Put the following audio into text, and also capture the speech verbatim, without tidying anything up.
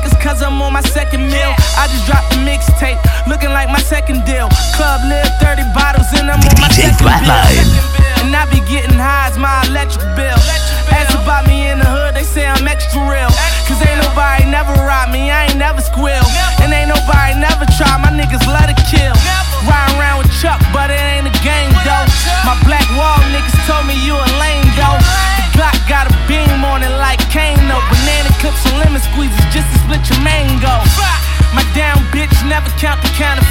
niggas cause I'm on my second meal. I just dropped a mixtape, looking like my second deal. Club live thirty bottles and I'm on my second bill. And I be getting high as my electric bill. Ask about me in the hood, they say I'm extra real. Cause ain't nobody never robbed me, I ain't never squeal. And ain't nobody never try, my niggas love to kill. Riding around with Chuck, but it ain't a game though. My black wall niggas told me you a lame though. The Glock got a beam on it like Kano. Banana clips and lemon squeezes just to split your mango. My down bitch never count the counterfeit.